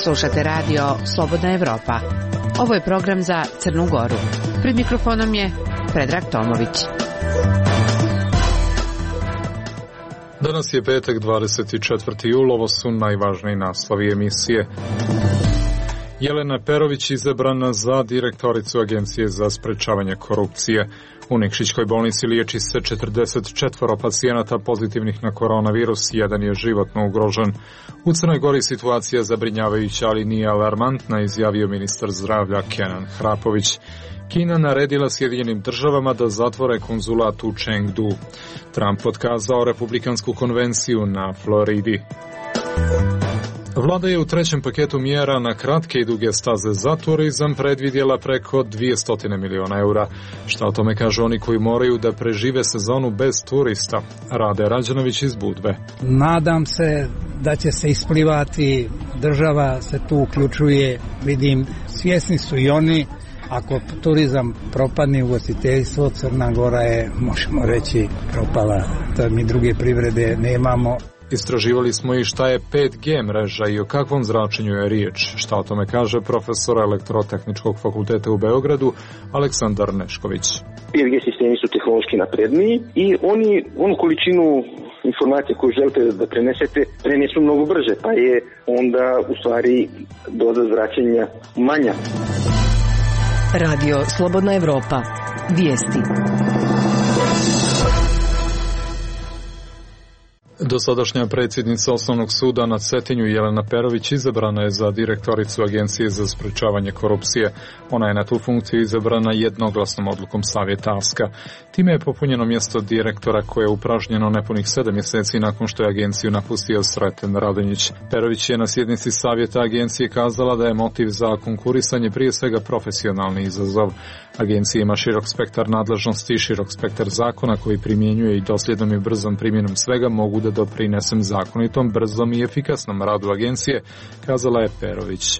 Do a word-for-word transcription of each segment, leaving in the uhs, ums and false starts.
Slušate radio Slobodna Evropa. Ovo je program za Crnu Goru. Pred mikrofonom je Predrag Tomović. Danas je petak, dvadeset četvrti jul, ovo su najvažniji naslovi emisije. Jelena Perović izabrana za direktoricu Agencije za sprečavanje korupcije. U Nikšićkoj bolnici liječi se četrdeset četvoro pacijenata pozitivnih na koronavirus, jedan je životno ugrožen. U Crnoj Gori situacija zabrinjavajuća, ali nije alarmantna, izjavio ministar zdravlja Kenan Hrapović. Kina naredila Sjedinjenim državama da zatvore konzulat u Chengdu. Trump otkazao republikansku konvenciju na Floridi. Vlada je u trećem paketu mjera na kratke i duge staze za turizam predvidjela preko dvjesto miliona eura. Šta o tome kažu oni koji moraju da prežive sezonu bez turista? Rade Rađanović iz Budve. Nadam se da će se isplivati, država se tu uključuje, vidim, svjesni su i oni. Ako turizam propadne, ugostiteljstvo, Crna Gora je, možemo reći, propala. Da mi druge privrede nemamo. Istraživali smo i šta je pet G mreža i o kakvom zračenju je riječ. Šta o tome kaže profesor Elektrotehničkog fakulteta u Beogradu Aleksandar Nešković. pet G sistemi su tehnološki napredniji i oni onu količinu informacije koju želite da prenesete prenesu mnogo brže, pa je onda u stvari doza zračenja manja. Radio Slobodna Evropa. Vijesti. Dosadašnja predsjednica Osnovnog suda na Cetinju Jelena Perović izabrana je za direktoricu Agencije za sprečavanje korupcije. Ona je na tu funkciju izabrana jednoglasnom odlukom Savjeta Aska. Time je popunjeno mjesto direktora koje je upražnjeno nepunih sedam mjeseci nakon što je agenciju napustio Sreten Radonjić. Perović je na sjednici Savjeta agencije kazala da je motiv za konkurisanje prije svega profesionalni izazov. Agencija ima širok spektar nadležnosti i širok spektar zakona koji primjenjuje i dosljednom i brzom primjenom svega mogu da doprinesem zakonitom, brzom i efikasnom radu agencije, kazala je Perović.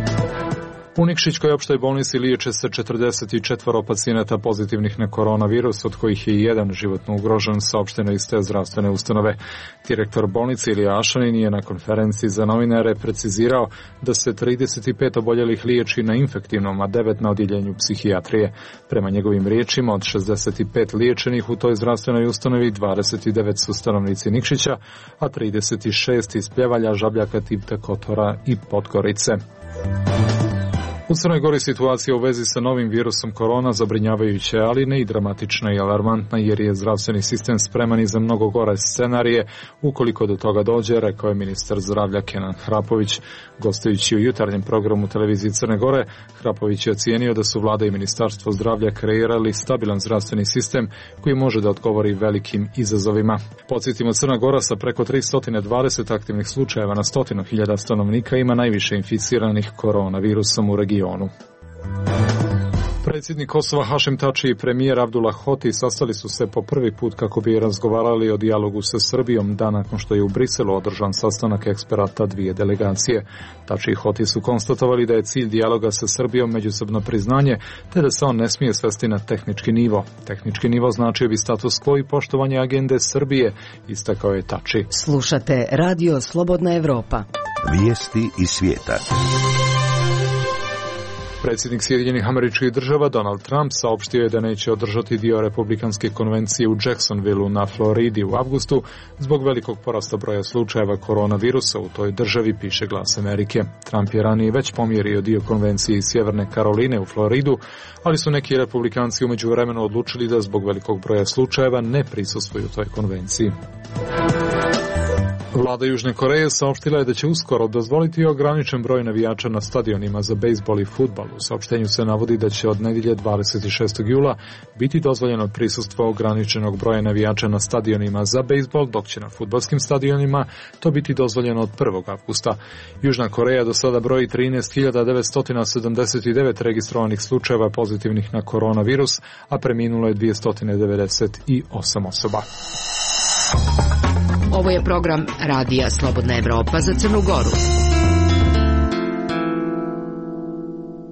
U Nikšićkoj opštoj bolnici liječe se četrdeset četvoro pacijenata pozitivnih na koronavirus, od kojih je jedan životno ugrožen, saopšteno iz te zdravstvene ustanove. Direktor bolnice Ilija Ašanin je na konferenciji za novinare precizirao da se trideset pet oboljelih liječi na infektivnom, a devet na odjeljenju psihijatrije. Prema njegovim riječima, od šezdeset pet liječenih u toj zdravstvenoj ustanovi, dvadeset devet su stanovnici Nikšića, a trideset šest iz Pljevalja, Žabljaka, Tivta, Kotora i Podgorice. U Crnoj Gori situacija u vezi sa novim virusom korona zabrinjavajuća, ali ne i dramatična i alarmantna, jer je zdravstveni sistem spreman i za mnogo gore scenarije ukoliko do toga dođe, rekao je ministar zdravlja Kenan Hrapović. Gostujući u jutarnjem programu televizije Crne Gore, Hrapović je ocijenio da su vlada i ministarstvo zdravlja kreirali stabilan zdravstveni sistem koji može da odgovori velikim izazovima. Podsjetimo, Crna Gora sa preko tristo dvadeset aktivnih slučajeva na stotinu hiljada stanovnika ima najviše inficiranih koronavirusom u regionu. Predsjednik Kosova Hašim Tači i premijer Abdullah Hoti sastali su se po prvi put kako bi razgovarali o dijalogu sa Srbijom, dan nakon što je u Briselu održan sastanak eksperata dvije delegacije. Tači i Hoti su konstatovali da je cilj dijaloga sa Srbijom međusobno priznanje, te da se on ne smije svesti na tehnički nivo. Tehnički nivo značio bi status quo i poštovanje agende Srbije, istakao je Tači. Slušate Radio Slobodna Evropa. Vijesti iz svijeta. Predsjednik Sjedinjenih Američkih Država Donald Trump saopštio je da neće održati dio republikanske konvencije u Jacksonvilleu na Floridi u avgustu zbog velikog porasta broja slučajeva koronavirusa u toj državi, piše Glas Amerike. Trump je ranije već pomjerio dio konvencije iz Sjeverne Karoline u Floridu, ali su neki republikanci u međuvremenu odlučili da zbog velikog broja slučajeva ne prisustvuju toj konvenciji. Vlada Južne Koreje saopštila je da će uskoro dozvoliti ograničen broj navijača na stadionima za bejzbol i fudbal. U saopštenju se navodi da će od nedjelje dvadeset šestog jula biti dozvoljeno prisustvo ograničenog broja navijača na stadionima za bejzbol, dok će na fudbalskim stadionima to biti dozvoljeno od prvog avgusta. Južna Koreja do sada broji trinaest hiljada devetsto sedamdeset devet registrovanih slučajeva pozitivnih na koronavirus, a preminulo je dvjesto devedeset osam osoba. Ovo je program Radija Slobodna Evropa za Crnu Goru.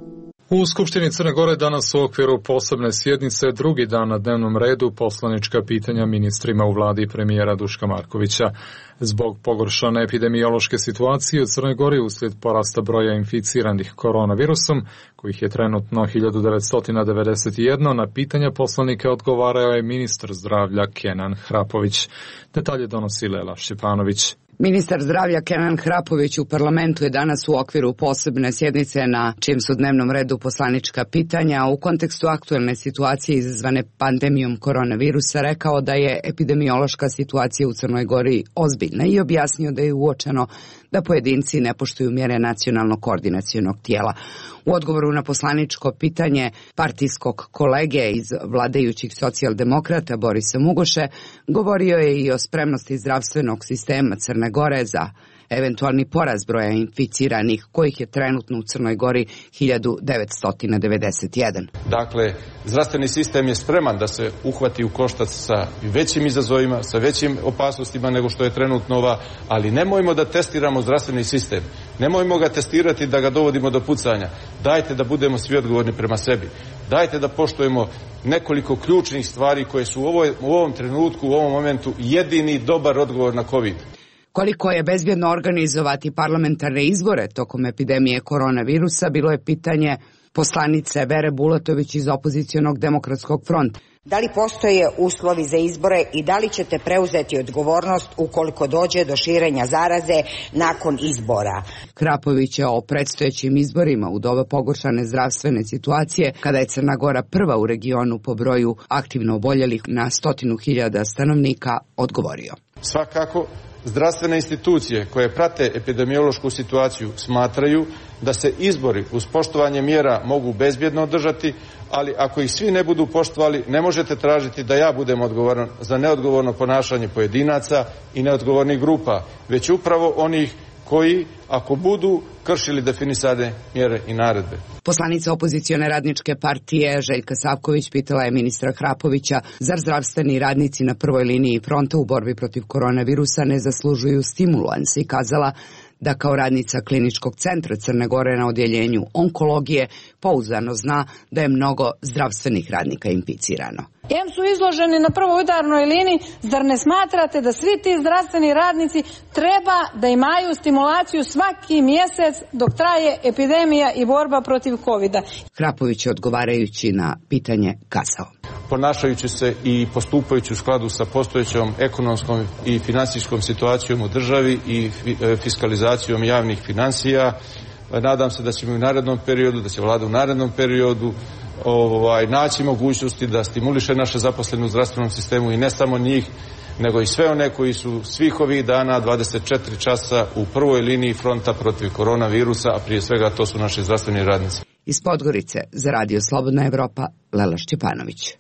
U Skupštini Crne Gore danas u okviru posebne sjednice drugi dan na dnevnom redu poslanička pitanja ministrima u vladi premijera Duška Markovića. Zbog pogoršane epidemiološke situacije u Crnoj Gori uslijed porasta broja inficiranih koronavirusom, kojih je trenutno hiljadu devetsto devedeset jedan, na pitanja poslanika odgovarao je ministar zdravlja Kenan Hrapović. Detalje donosi Lela Šćepanović. Ministar zdravlja Kenan Hrapović u parlamentu je danas u okviru posebne sjednice na čijem su dnevnom redu poslanička pitanja u kontekstu aktuelne situacije izazvane pandemijom koronavirusa rekao da je epidemiološka situacija u Crnoj Gori ozbiljna i objasnio da je uočeno da pojedinci ne poštuju mjere nacionalnog koordinacionog tijela. U odgovoru na poslaničko pitanje partijskog kolege iz vladajućih socijaldemokrata Borisa Mugoše govorio je i o spremnosti zdravstvenog sistema Crne Gore za eventualni porast broja inficiranih, kojih je trenutno u Crnoj Gori hiljadu devetsto devedeset jedan. Dakle, zdravstveni sistem je spreman da se uhvati u koštac sa većim izazovima, sa većim opasnostima nego što je trenutno ova, ali nemojmo da testiramo zdravstveni sistem. Nemojmo ga testirati da ga dovodimo do pucanja. Dajte da budemo svi odgovorni prema sebi. Dajte da poštujemo nekoliko ključnih stvari koje su u, ovoj, u ovom trenutku, u ovom momentu jedini dobar odgovor na COVID. Koliko je bezbjedno organizovati parlamentarne izbore tokom epidemije koronavirusa bilo je pitanje poslanice Vere Bulatović iz opozicionog demokratskog fronta. Da li postoje uslovi za izbore i da li ćete preuzeti odgovornost ukoliko dođe do širenja zaraze nakon izbora? Hrapović je o predstojećim izborima u doba pogoršane zdravstvene situacije, kada je Crna Gora prva u regionu po broju aktivno oboljelih na stotinu hiljada stanovnika, odgovorio. Svakako, zdravstvene institucije koje prate epidemiološku situaciju smatraju da se izbori uz poštovanje mjera mogu bezbjedno održati, ali ako ih svi ne budu poštovali, ne možete tražiti da ja budem odgovoran za neodgovorno ponašanje pojedinaca i neodgovornih grupa, već upravo onih koji, ako budu kršili definisane mjere i naredbe. Poslanica opozicione radničke partije Željka Savković pitala je ministra Hrapovića zar zdravstveni radnici na prvoj liniji fronta u borbi protiv koronavirusa ne zaslužuju stimulans i kazala da kao radnica Kliničkog centra Crne Gore na odjeljenju onkologije pouzdano zna da je mnogo zdravstvenih radnika inficirano. Em su izloženi na prvoj udarnoj liniji, zar ne smatrate da svi ti zdravstveni radnici treba da imaju stimulaciju svaki mjesec dok traje epidemija i borba protiv kovida? Hrapović je odgovarajući na pitanje kazao. Ponašajući se i postupajući u skladu sa postojećom ekonomskom i financijskom situacijom u državi i fiskalizacijom javnih financija, nadam se da ćemo u narednom periodu, da će vlada u narednom periodu ovaj, naći mogućnosti da stimuliše naše zaposlene u zdravstvenom sistemu i ne samo njih, nego i sve one koji su svih ovih dana dvadeset četiri časa u prvoj liniji fronta protiv koronavirusa, a prije svega to su naši zdravstveni radnici. Iz Podgorice za Radio Slobodna Evropa, Lela Šćepanović.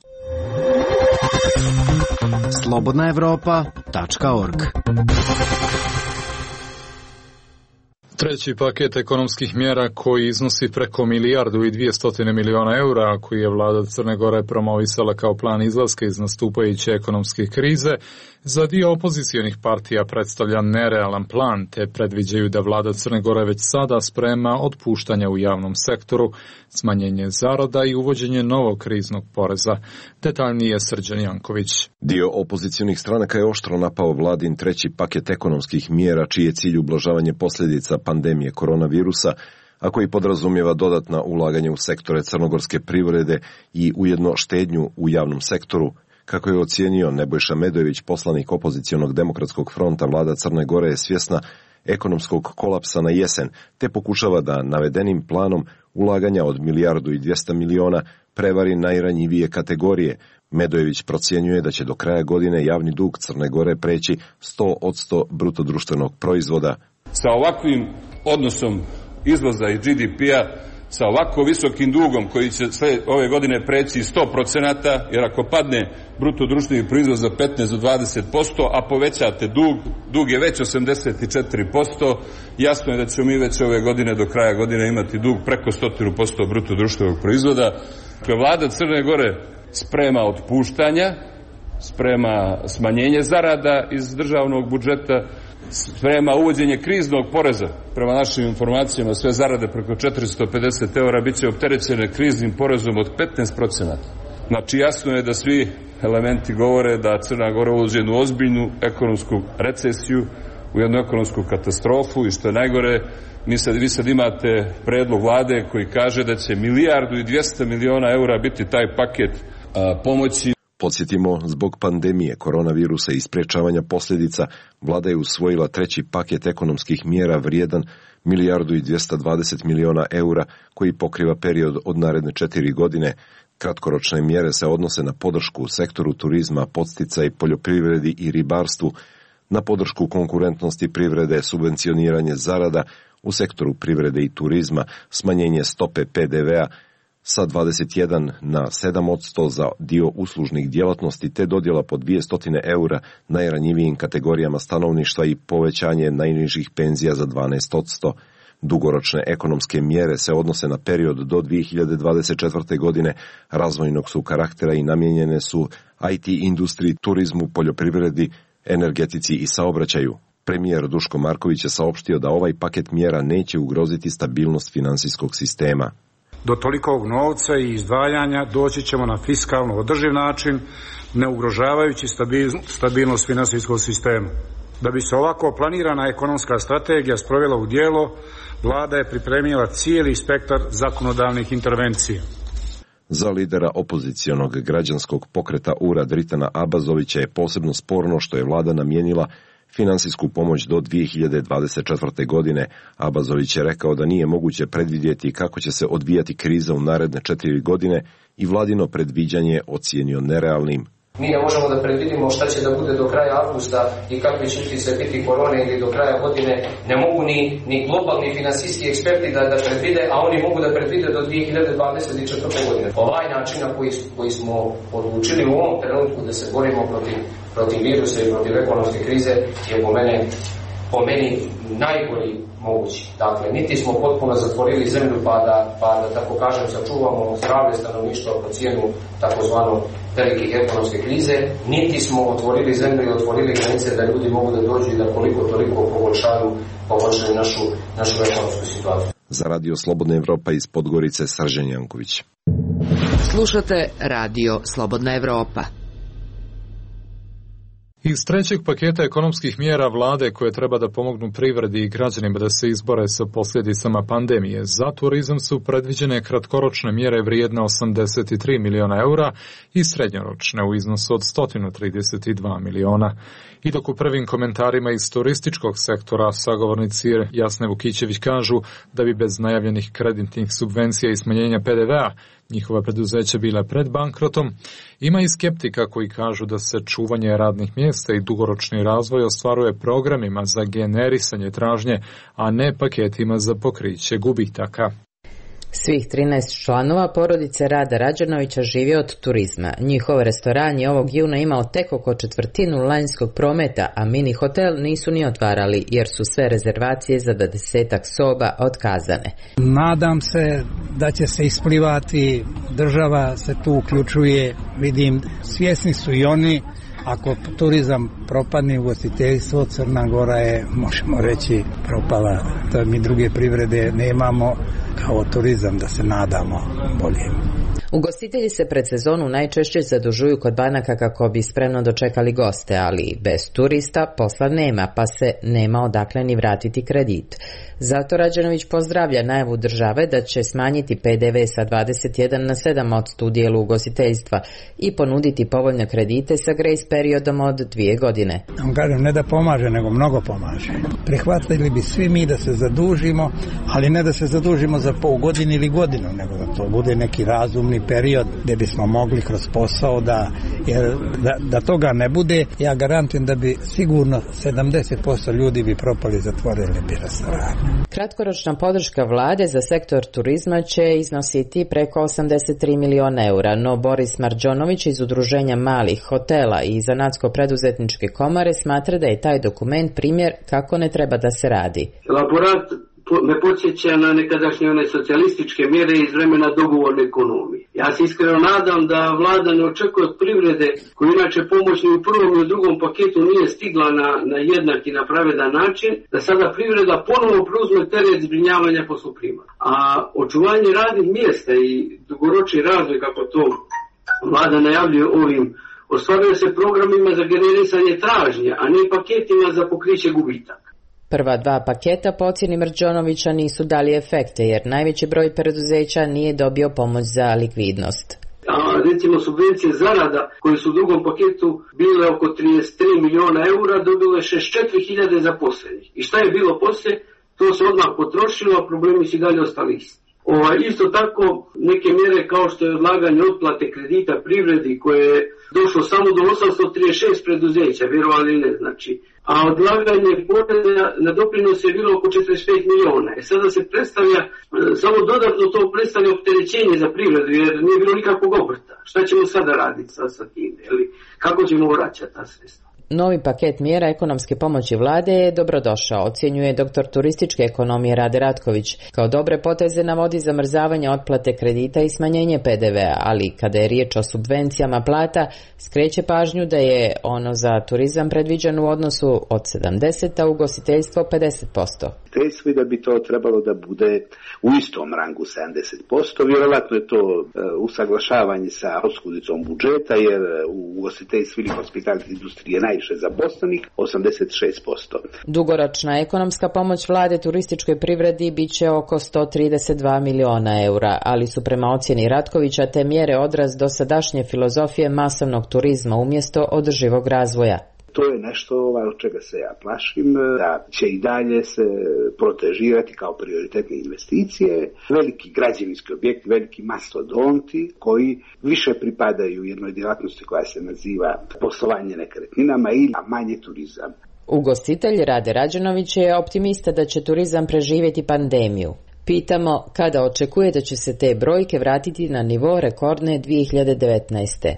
slobodna evropa tačka org. Treći paket ekonomskih mjera koji iznosi preko milijardu i dvjesto miliona eura, koji je vlada Crne Gore promovisala kao plan izlaska iz nastupajuće ekonomske krize, za dio opozicionih partija predstavlja nerealan plan, te predviđaju da vlada Crne Gore već sada sprema otpuštanja u javnom sektoru, smanjenje zarada i uvođenje novog kriznog poreza. Detaljnije Srđan Janković. Dio opozicionih stranaka je oštro napao vladin treći paket ekonomskih mjera, čiji je cilj ublažavanje posljedica pandemije koronavirusa, a koji podrazumijeva dodatna ulaganja u sektore crnogorske privrede i ujedno štednju u javnom sektoru. Kako je ocijenio Nebojša Medojević, poslanik opozicionog demokratskog fronta, vlada Crne Gore je svjesna ekonomskog kolapsa na jesen, te pokušava da navedenim planom ulaganja od milijardu i dvjesto miliona prevari najranjivije kategorije. Medojević procjenjuje da će do kraja godine javni dug Crne Gore preći sto posto bruto društvenog proizvoda. Sa ovakvim odnosom izvoza i G D P-a, sa ovako visokim dugom koji će sve ove godine preći sto procenata, jer ako padne bruto društveni proizvod za petnaest do dvadeset posto, a povećate dug, dug je već osamdeset četiri posto, jasno je da ćemo mi već ove godine do kraja godine imati dug preko sto posto bruto društvenog proizvoda. Vlada Crne Gore sprema otpuštanja sprema smanjenje zarada iz državnog budžeta, sprema uvođenje kriznog poreza. Prema našim informacijama sve zarade preko četiristo pedeset eura bit će opterećene kriznim porezom od petnaest procenata. Znači jasno je da svi elementi govore da Crna Gora ulazi u jednu ozbiljnu ekonomsku recesiju, u jednu ekonomsku katastrofu i što je najgore, mi sad, vi sad imate predlog vlade koji kaže da će milijardu i dvjesto miliona eura biti taj paket a, pomoći. Podsjetimo, zbog pandemije koronavirusa i sprečavanja posljedica, vlada je usvojila treći paket ekonomskih mjera vrijedan milijardu i dvjesto dvadeset miliona eura koji pokriva period od naredne četiri godine. Kratkoročne mjere se odnose na podršku u sektoru turizma, podsticaj poljoprivredi i ribarstvu, na podršku konkurentnosti privrede, subvencioniranje zarada u sektoru privrede i turizma, smanjenje stope pe de vea sa dvadeset jedan na sedam posto za dio uslužnih djelatnosti te dodjela po dvjesto eura najranjivijim kategorijama stanovništva i povećanje najnižih penzija za dvanaest posto. Dugoročne ekonomske mjere se odnose na period do dvije hiljade dvadeset četvrte. godine, razvojnog su karaktera i namijenjene su i te industriji, turizmu, poljoprivredi, energetici i saobraćaju. Premijer Duško Marković je saopštio da ovaj paket mjera neće ugroziti stabilnost finansijskog sistema. Do tolikog novca i izdvajanja doći ćemo na fiskalno održiv način, ne ugrožavajući stabilnost finansijskog sistema. Da bi se ovako planirana ekonomska strategija sprovela u djelo, vlada je pripremila cijeli spektar zakonodavnih intervencija. Za lidera opozicionog građanskog pokreta U R A Dritana Abazovića je posebno sporno što je vlada namijenila finansijsku pomoć do dvije hiljade dvadeset četvrte. godine. Abazović je rekao da nije moguće predvidjeti kako će se odvijati kriza u naredne četiri godine i vladino predviđanje ocijenio nerealnim. Mi ne možemo da predvidimo šta će da bude do kraja avgusta i kakvi će se biti korone ili do kraja godine. Ne mogu ni, ni globalni finansijski eksperti da, da predvide, a oni mogu da predvide do dvije hiljade dvadeset četvrte. godine. Ovaj način na koji, koji smo odlučili u ovom trenutku da se borimo protiv, protiv virusa i protiv ekonomske krize je po mene, po meni najgori mogući. Dakle, niti smo potpuno zatvorili zemlju pa da, pa da tako kažem, sačuvamo zdravlje stanovništva po cijenu takozvano velike ekonomske krize, niti smo otvorili zemlju i otvorili granice da ljudi mogu da dođu i da koliko toliko poboljšaju, poboljšaju našu, našu ekonomsku situaciju. Za Radio Slobodna Evropa iz Podgorice, Srđan Janković. Slušate Radio Slobodna Evropa. Iz trećeg paketa ekonomskih mjera vlade koje treba da pomognu privredi i građanima da se izbore sa posljedicama pandemije, za turizam su predviđene kratkoročne mjere vrijedne osamdeset tri miliona eura i srednjoročne u iznosu od sto trideset dva miliona. I dok u prvim komentarima iz turističkog sektora sagovornici Jasne Vukićević kažu da bi bez najavljenih kreditnih subvencija i smanjenja pe de vea njihova preduzeća bila pred bankrotom, ima i skeptika koji kažu da se čuvanje radnih mjesta i dugoročni razvoj ostvaruje programima za generisanje tražnje, a ne paketima za pokriće gubitaka. Svih trinaest članova porodice Rada Rađanovića živi od turizma. Njihov restoran je ovog juna imao tek oko četvrtinu lanjskog prometa, a mini hotel nisu ni otvarali jer su sve rezervacije za dvadesetak soba otkazane. Nadam se da će se isplivati, država se tu uključuje, vidim, svjesni su i oni. Ako turizam propadne, ugostiteljstvo, Crna Gora je, možemo reći, propala. Da mi druge privrede nemamo, kao turizam, da se nadamo bolje. Ugostitelji se pred sezonu najčešće zadužuju kod banaka kako bi spremno dočekali goste, ali bez turista posla nema, pa se nema odakle ni vratiti kredit. Zato Rađanović pozdravlja najavu države da će smanjiti pe de ve sa dvadeset jedan na sedam posto u dijelu ugostiteljstva i ponuditi povoljne kredite sa grace periodom od dvije godine. On kažem, ne da pomaže, nego mnogo pomaže. Prihvatili bi svi mi da se zadužimo, ali ne da se zadužimo za pol godine ili godinu, nego da to bude neki razumni period gdje bismo mogli kroz posao da, jer da, da toga ne bude, ja garantujem da bi sigurno sedamdeset posto ljudi bi propali, zatvorili bi restorane. Kratkoročna podrška vlade za sektor turizma će iznositi preko osamdeset tri miliona eura, no Boris Marđonović iz Udruženja malih hotela i Zanatsko-preduzetničke komore smatra da je taj dokument primjer kako ne treba da se radi. Elaborat me podsjeća na nekadašnje one socijalističke mjere iz vremena dogovorne ekonomije. Ja se iskreno nadam da vlada ne očekuje od privrede, koju inače pomoć ni u prvom ni u drugom paketu nije stigla na, na jednak i na pravedan način, da sada privreda ponovo preuzme teret zbrinjavanja posloprimara. A očuvanje radnih mjesta i dugoročni razvoj, kako to vlada najavljuje ovim, ostvaruje se programima za generisanje tražnje, a ne paketima za pokriće gubitaka. Prva dva paketa po ocjeni Mrđonovića nisu dali efekte jer najveći broj preduzeća nije dobio pomoć za likvidnost. A, recimo subvencije zarada koje su u drugom paketu bile oko trideset tri miliona eura dobile šezdeset četiri hiljade zaposlenih. I šta je bilo poslije? To se odmah potrošilo, a problemi su dalje ostali isti. Ova, isto tako neke mjere kao što je odlaganje otplate kredita privredi koje je došlo samo do osamsto trideset šest preduzeća, vjerovali ne, znači. A odlaganje poreza na doprinose je bilo oko četrdeset pet miliona. E sada se predstavlja, samo dodatno to predstavlja opterećenje za privredu jer nije bilo nikakvog obrta. Šta ćemo sada raditi sa, sa tim, ili kako ćemo vraćati ta sredstva? Novi paket mjera ekonomske pomoći vlade je dobrodošao, ocjenjuje doktor turističke ekonomije Rade Ratković. Kao dobre poteze navodi zamrzavanje otplate kredita i smanjenje pe de vea, ali kada je riječ o subvencijama plata, skreće pažnju da je ono za turizam predviđeno u odnosu od sedamdeset, a ugostiteljstvo pedeset posto. Ugostiteljstvo i da bi to trebalo da bude u istom rangu sedamdeset posto, vjerojatno je to uh, usaglašavanje sa oskudicom budžeta, jer u ugostiteljstvu ili hospitality industrije najviše zaposlenih, osamdeset šest posto. Dugoročna ekonomska pomoć vlade turističkoj privredi bit će oko sto trideset dva miliona eura, ali su prema ocjeni Ratkovića te mjere odraz dosadašnje filozofije masovnog turizma umjesto održivog razvoja. To je nešto od čega se ja plašim, da će i dalje se protežirati kao prioritetne investicije, veliki građevinski objekti, veliki mastodonti koji više pripadaju jednoj djelatnosti koja se naziva poslovanje nekretninama ili manje turizam. Ugostitelj Rade Rađenović je optimista da će turizam preživjeti pandemiju. Pitamo kada očekuje da će se te brojke vratiti na nivo rekordne dvije hiljade devetnaeste.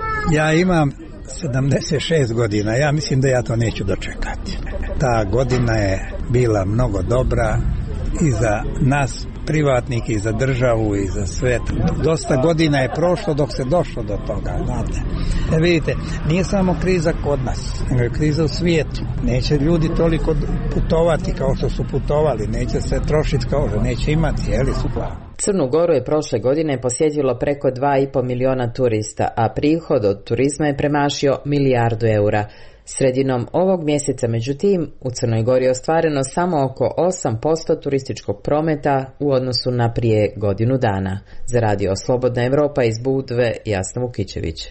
Ja imam sedamdeset šest godina, ja mislim da ja to neću dočekati. Ta godina je bila mnogo dobra i za nas privatnike, i za državu, i za svet. Dosta godina je prošlo dok se došlo do toga, znate. E vidite, nije samo kriza kod nas, nego je kriza u svijetu. Neće ljudi toliko putovati kao što su putovali, neće se trošiti kao što neće imati, jeli su plava. Crnu Goru je prošle godine posjetilo preko dva i pol miliona turista, a prihod od turizma je premašio milijardu eura. Sredinom ovog mjeseca, međutim, u Crnoj Gori je ostvareno samo oko osam posto turističkog prometa u odnosu na prije godinu dana. Za radio Slobodna Evropa iz Budve, Jasna Vukićević.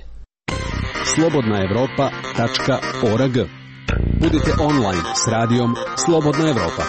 slobodna evropa tačka org. Budite online s radijom Slobodna Evropa.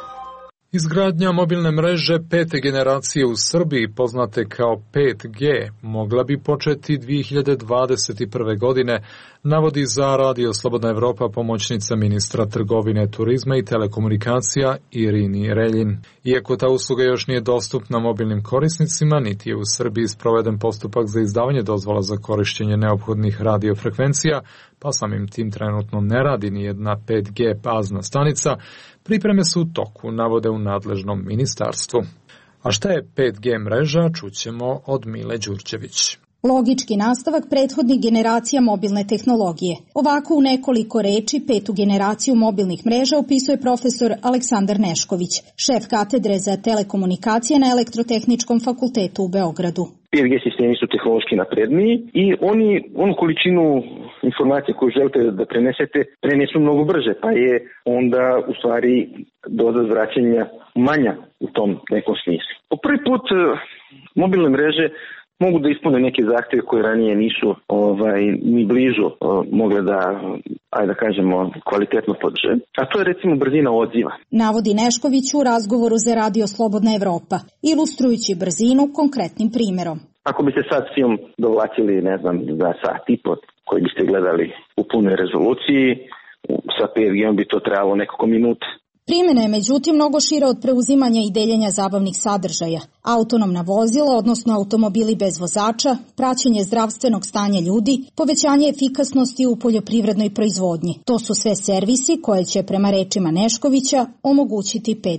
Izgradnja mobilne mreže pete generacije u Srbiji, poznate kao pet G, mogla bi početi dvije hiljade dvadeset prve. godine, navodi za radio Slobodna Evropa pomoćnica ministra trgovine, turizma i telekomunikacija Irini Reljin. Iako ta usluga još nije dostupna mobilnim korisnicima, niti je u Srbiji sproveden postupak za izdavanje dozvola za korištenje neophodnih radiofrekvencija, pa samim tim trenutno ne radi ni jedna pet G bazna stanica, pripreme su u toku, navode u nadležnom ministarstvu. A šta je pet G mreža, čućemo od Mile Đurđević. Logički nastavak prethodnih generacija mobilne tehnologije. Ovako u nekoliko reči petu generaciju mobilnih mreža opisuje profesor Aleksandar Nešković, šef katedre za telekomunikacije na Elektrotehničkom fakultetu u Beogradu. pet G sistemi su tehnološki napredniji i oni onu količinu informacije koju želite da prenesete prenesu mnogo brže, pa je onda u stvari doza zračenja manja u tom nekom smislu. Po prvi put mobilne mreže mogu da ispune neke zahtjeve koje ranije nisu ovaj, ni blizu o, mogle da, ajde da kažemo, kvalitetno podrže. A to je recimo brzina odziva. Navodi Nešković u razgovoru za radio Slobodna Evropa, ilustrujući brzinu konkretnim primjerom. Ako biste sad film dovlačili, ne znam, za sat i po koji biste gledali u punoj rezoluciji, sa pet G bi to trebalo nekoliko minuta. Primjena je međutim mnogo šira od preuzimanja i deljenja zabavnih sadržaja. Autonomna vozila, odnosno automobili bez vozača, praćenje zdravstvenog stanja ljudi, povećanje efikasnosti u poljoprivrednoj proizvodnji. To su sve servisi koje će, prema rečima Neškovića, omogućiti pet G.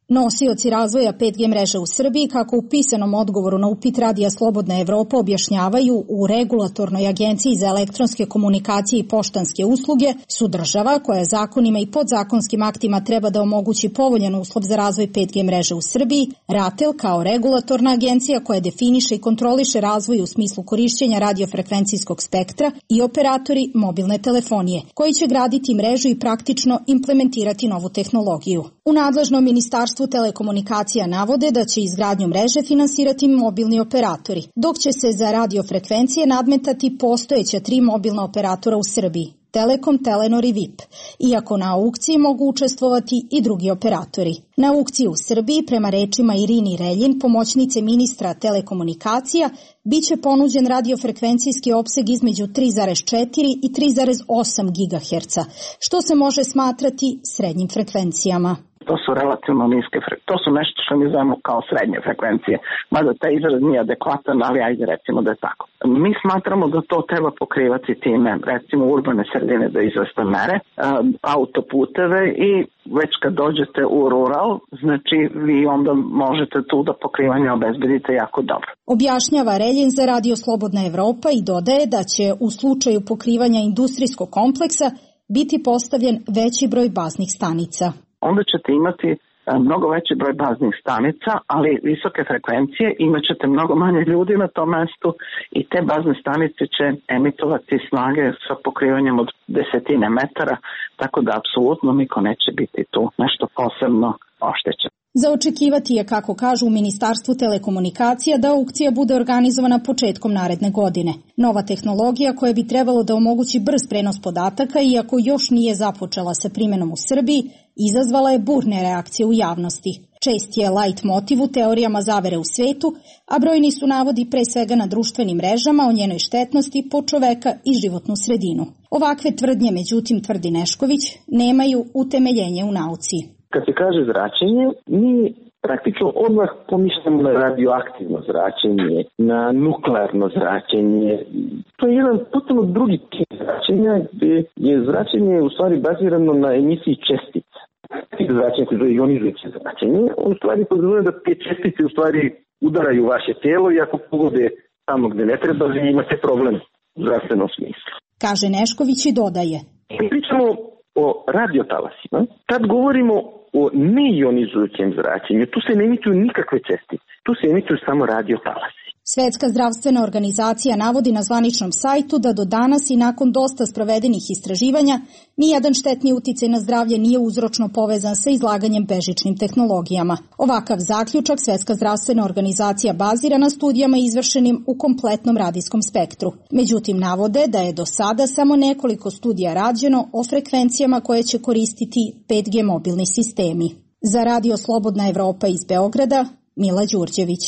Nosioci razvoja pet G mreže u Srbiji, kako u pisanom odgovoru na upit Radija Slobodna Evropa objašnjavaju, u Regulatornoj agenciji za elektronske komunikacije i poštanske usluge su država koja zakonima i podzakonskim aktima treba da omogući povoljan uslov za razvoj pet G mreže u Srbiji, RATEL kao regulatorna agencija koja definiše i kontroliše razvoj u smislu korišćenja radiofrekvencijskog spektra i operatori mobilne telefonije, koji će graditi mrežu i praktično implementirati novu tehnologiju. U nadležnom ministarstvu telekomunikacija navode da će izgradnju mreže finansirati mobilni operatori, dok će se za radiofrekvencije nadmetati postojeća tri mobilna operatora u Srbiji, Telekom, Telenor i V I P, iako na aukciji mogu učestvovati i drugi operatori. Na aukciji u Srbiji, prema rečima Irini Reljin, pomoćnice ministra telekomunikacija, biće ponuđen radiofrekvencijski opseg između tri zarez četiri i tri zarez osam gigaherca, što se može smatrati srednjim frekvencijama. To su relativno niske frekvencije. To su nešto što mi zovemo kao srednje frekvencije. Mada taj izraz nije adekvatan, ali ajde recimo da je tako. Mi smatramo da to treba pokrivati time, recimo urbane sredine do izvesne mere, autoputeve i već kad dođete u rural, znači vi onda možete tu da pokrivanje obezbedite jako dobro. Objašnjava Reljin za Radio Slobodna Evropa i dodaje da će u slučaju pokrivanja industrijskog kompleksa biti postavljen veći broj baznih stanica. Onda ćete imati mnogo veći broj baznih stanica, ali visoke frekvencije, imat ćete mnogo manje ljudi na tom mestu i te bazne stanice će emitovati snage sa pokrivanjem od desetine metara, tako da apsolutno niko neće biti tu nešto posebno oštećen. Za očekivati je, kako kažu u Ministarstvu telekomunikacija, da aukcija bude organizovana početkom naredne godine. Nova tehnologija koja bi trebalo da omogući brz prenos podataka, iako još nije započela sa primjenom u Srbiji, izazvala je burne reakcije u javnosti. Čest je light motiv u teorijama zavere u svetu, a brojni su navodi pre svega na društvenim mrežama o njenoj štetnosti po čoveka i životnu sredinu. Ovakve tvrdnje, međutim, tvrdi Nešković, nemaju utemeljenje u nauci. Kad se kaže zračenje, mi praktično odmah pomišljamo na radioaktivno zračenje, na nuklearno zračenje. To je jedan potpuno drugi tip zračenja, gdje je zračenje u stvari bazirano na emisiji čestica. Tip zračenja koje je ionizujuće zračenje, on u stvari podrazumijeva da te čestice u stvari udaraju vaše tijelo i ako pogode tamo gdje ne treba, vi imate problem u zdravstvenom smislu. Kaže Nešković i dodaje. Mi pričamo o radiotalasima, tad govorimo o neionizujućem zračenju. Tu se ne emituju nikakve čestice, tu se emituju samo radiotalasi. Svetska zdravstvena organizacija navodi na zvaničnom sajtu da do danas i nakon dosta sprovedenih istraživanja nijedan štetni uticaj na zdravlje nije uzročno povezan sa izlaganjem bežičnim tehnologijama. Ovakav zaključak Svetska zdravstvena organizacija bazira na studijama izvršenim u kompletnom radijskom spektru. Međutim, navode da je do sada samo nekoliko studija rađeno o frekvencijama koje će koristiti pet G mobilni sistemi. Za Radio Slobodna Evropa iz Beograda, Mila Đurđević.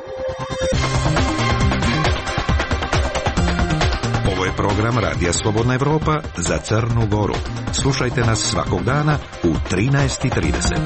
Ovo je program Radija Slobodna Evropa za Crnu Goru. Slušajte nas svakog dana u trinaest i trideset.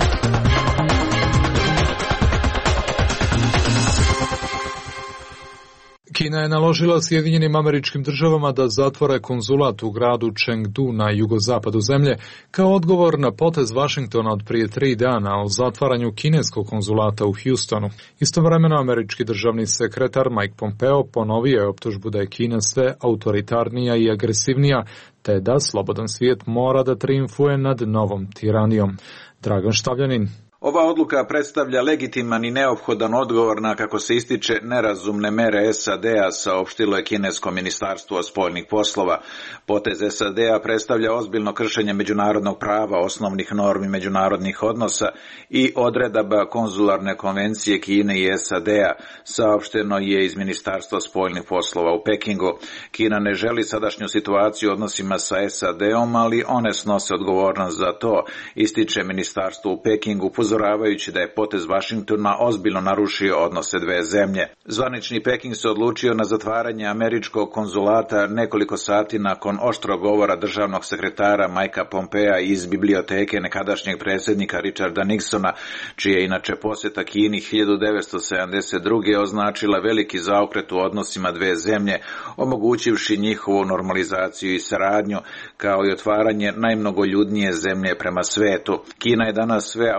Kina je naložila Sjedinjenim Američkim Državama da zatvore konzulat u gradu Chengdu na jugozapadu zemlje kao odgovor na potez Vašingtona od prije tri dana o zatvaranju kineskog konzulata u Houstonu. Istovremeno američki državni sekretar Mike Pompeo ponovio je optužbu da je Kina sve autoritarnija i agresivnija, te da slobodan svijet mora da triumfuje nad novom tiranijom. Dragan Štavljanin. Ova odluka predstavlja legitiman i neophodan odgovor na, kako se ističe, nerazumne mere S A D-a, saopštilo je kinesko ministarstvo spoljnih poslova. Potez S A D-a predstavlja ozbiljno kršenje međunarodnog prava, osnovnih normi međunarodnih odnosa i odredaba konzularne konvencije Kine i S A D-a, saopšteno je iz ministarstva spoljnih poslova u Pekingu. Kina ne želi sadašnju situaciju u odnosima sa S A D-om, ali one snose odgovornost za to, ističe ministarstvo u Pekingu, upozoravajući da je potez Vašingtona ozbiljno narušio odnose dve zemlje. Zvanični Peking se odlučio na zatvaranje američkog konzulata nekoliko sati nakon oštrog govora državnog sekretara Mikea Pompea iz biblioteke nekadašnjeg predsjednika Richarda Nixona, čija je inače posjeta Kini hiljadu devetsto sedamdeset druge označila veliki zaokret u odnosima dve zemlje, omogućivši njihovu normalizaciju i saradnju, kao i otvaranje najmnogoljudnije zemlje prema svetu. Kina je danas sve autoritarnije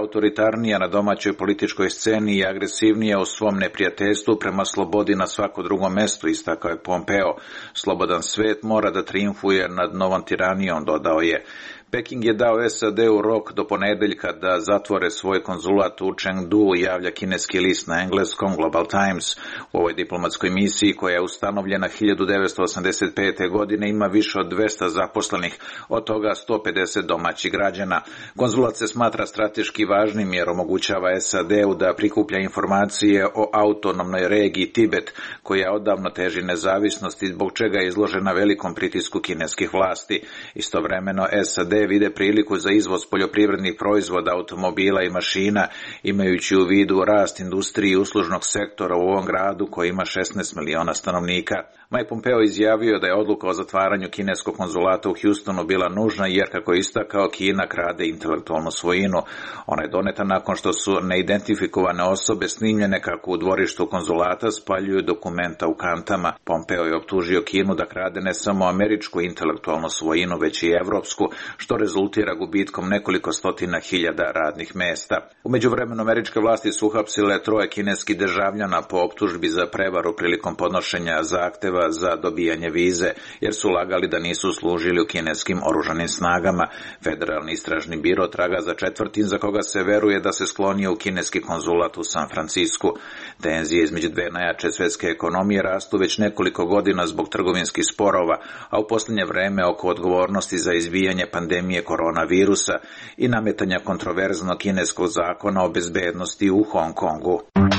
autoritarnija na domaćoj političkoj sceni i agresivnija u svom neprijateljstvu prema slobodi na svako drugom mestu, istakao je Pompeo. Slobodan svet mora da triumfuje nad novom tiranijom, dodao je. Peking je dao S A D-u rok do ponedeljka da zatvore svoj konzulat u Chengdu, javlja kineski list na engleskom Global Times. U ovoj diplomatskoj misiji, koja je ustanovljena hiljadu devetsto osamdeset pete. godine, ima više od dvesta zaposlenih, od toga sto pedeset domaćih građana. Konzulat se smatra strateški važnim jer omogućava S A D-u da prikuplja informacije o autonomnoj regiji Tibet, koja odavno teži nezavisnosti, zbog čega je izložena velikom pritisku kineskih vlasti. Istovremeno S A D vide priliku za izvoz poljoprivrednih proizvoda, automobila i mašina, imajući u vidu rast industrije i uslužnog sektora u ovom gradu koji ima šesnaest miliona stanovnika. Mike Pompeo izjavio da je odluka o zatvaranju kineskog konzulata u Houstonu bila nužna jer, kako je istakao, Kina krade intelektualnu svojinu. Ona je doneta nakon što su neidentifikovane osobe snimljene kako u dvorištu konzulata spaljuju dokumenta u kantama. Pompeo je optužio Kinu da krade ne samo američku intelektualnu svojinu, već i evropsku, što rezultira gubitkom nekoliko stotina hiljada radnih mesta. U međuvremenu američke vlasti su uhapsile troje kineskih državljana po optužbi za prevaru prilikom podnošenja zahteva za dobijanje vize, jer su lagali da nisu služili u kineskim oružanim snagama. Federalni istražni biro traga za četvrtin za koga se veruje da se sklonio u kineski konzulat u San Francisku. Tenzije između dve najjače svetske ekonomije rastu već nekoliko godina zbog trgovinskih sporova, a u posljednje vreme oko odgovornosti za izbijanje pandemije koronavirusa i nametanja kontroverznog kineskog zakona o bezbednosti u Hong Kongu.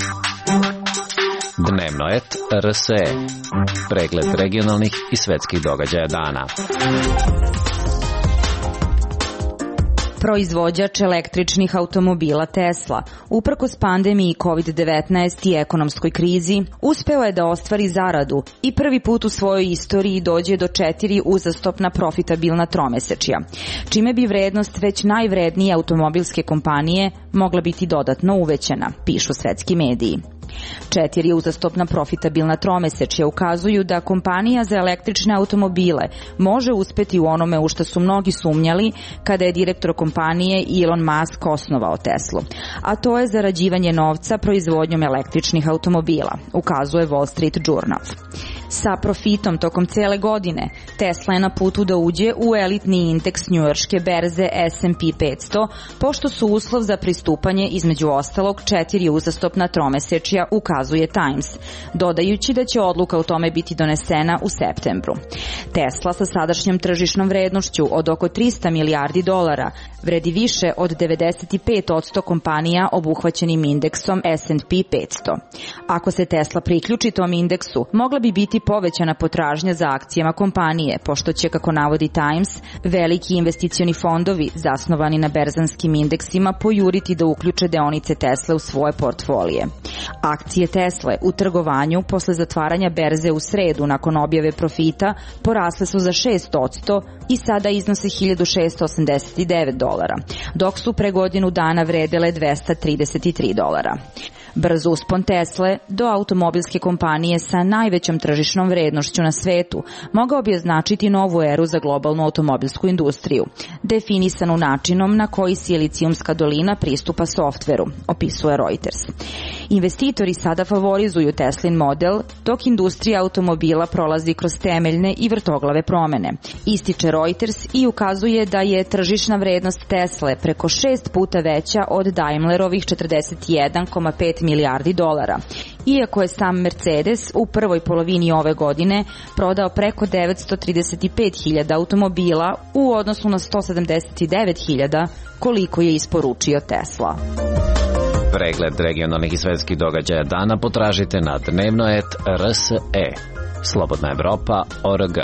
Dnevno et R S E. Pregled regionalnih i svetskih događaja dana. Proizvođač električnih automobila Tesla, uprkos pandemiji kovid devetnaest i ekonomskoj krizi, uspeo je da ostvari zaradu i prvi put u svojoj istoriji dođe do četiri uzastopna profitabilna tromesečja, čime bi vrednost već najvrednije automobilske kompanije mogla biti dodatno uvećana, pišu svetski mediji. Četiri uzastopna profitabilna tromesečja ukazuju da kompanija za električne automobile može uspeti u onome u što su mnogi sumnjali kada je direktor kompanije Elon Musk osnovao Teslu, a to je zarađivanje novca proizvodnjom električnih automobila, ukazuje Wall Street Journal. Sa profitom tokom cele godine Tesla je na putu da uđe u elitni indeks njujorške berze S and P petsto, pošto su uslov za pristupanje između ostalog četiri uzastopna tromesečja, ukazuje Times, dodajući da će odluka o tome biti donesena u septembru. Tesla sa sadašnjom tržišnom vrednošću od oko trista milijardi dolara vredi više od devedeset pet posto kompanija obuhvaćenim indeksom S and P petsto. Ako se Tesla priključi tom indeksu, mogla bi biti povećana potražnja za akcijama kompanije, pošto će, kako navodi Times, veliki investicioni fondovi zasnovani na berzanskim indeksima pojuriti da uključe deonice Tesle u svoje portfolije. Akcije Tesle u trgovanju posle zatvaranja berze u sredu nakon objave profita porasle su za šest posto i sada iznose hiljadu šessto osamdeset devet dolara, dok su pre godinu dana vredele dvesta trideset tri dolara. Brz uspon Tesle do automobilske kompanije sa najvećom tržišnom vrednošću na svetu mogao bi označiti novu eru za globalnu automobilsku industriju, definisanu načinom na koji Silicijumska dolina pristupa softveru, opisuje Reuters. Investitori sada favorizuju Teslin model, dok industrija automobila prolazi kroz temeljne i vrtoglave promene, ističe Reuters i ukazuje da je tržišna vrednost Tesle preko šest puta veća od Daimlerovih četrdeset jedan zarez pet milijardi dolara, iako je sam Mercedes u prvoj polovini ove godine prodao preko devetsto trideset pet hiljada automobila u odnosu na sto sedamdeset devet hiljada koliko je isporučio Tesla. Pregled regionalnih i svetskih događaja dana potražite na dnevno et R S E. Slobodna Evropa точка org.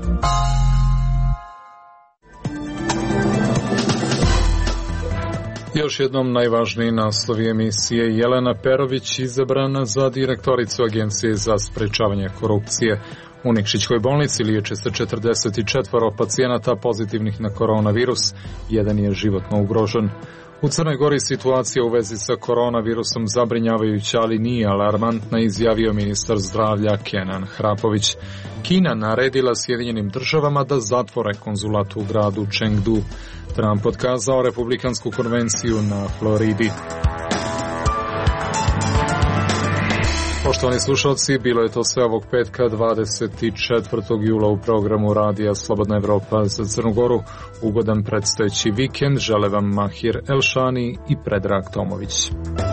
Još jednom najvažniji naslovi emisije. Jelena Perović izabrana za direktoricu Agencije za sprečavanje korupcije. U Nikšićkoj bolnici liječi se četrdeset četiri pacijenata pozitivnih na koronavirus, jedan je životno ugrožen. U Crnoj Gori situacija u vezi sa koronavirusom zabrinjavajuća, ali nije alarmantna, izjavio ministar zdravlja Kenan Hrapović. Kina naredila Sjedinjenim državama da zatvore konzulat u gradu Chengdu. Trump otkazao republikansku konvenciju na Floridi. Poštovani slušalci, bilo je to sve ovog petka dvadeset četvrtog jula u programu Radija Slobodna Evropa za Crnu Goru. Ugodan predstojeći vikend žele vam Mahir Elšani i Predrag Tomović.